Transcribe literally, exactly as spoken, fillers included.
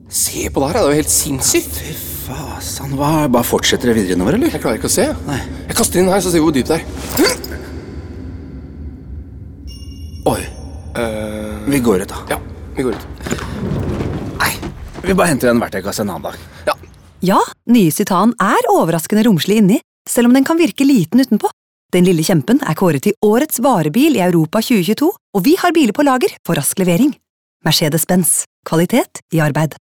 Se på det her, det er jo helt sinnssykt. Fy faen, hva? Bare fortsetter det videre innover, eller? Jeg klarer ikke å se. Nei. Jeg kaster inn her, så ser vi hvor dypt det er. Oi. Uh, Vi går ut, da. ja, vi går ut. Nei, vi bare henter en verktøykasse en annen dag. Ja, Ja, nye Citan er overraskende romslig inni, selv om den kan virke liten utenpå. Den lille kjempen er kåret til årets varebil i Europa tjue tjueto, og vi har biler på lager for rask levering. Mercedes-Benz. Kvalitet i arbeid.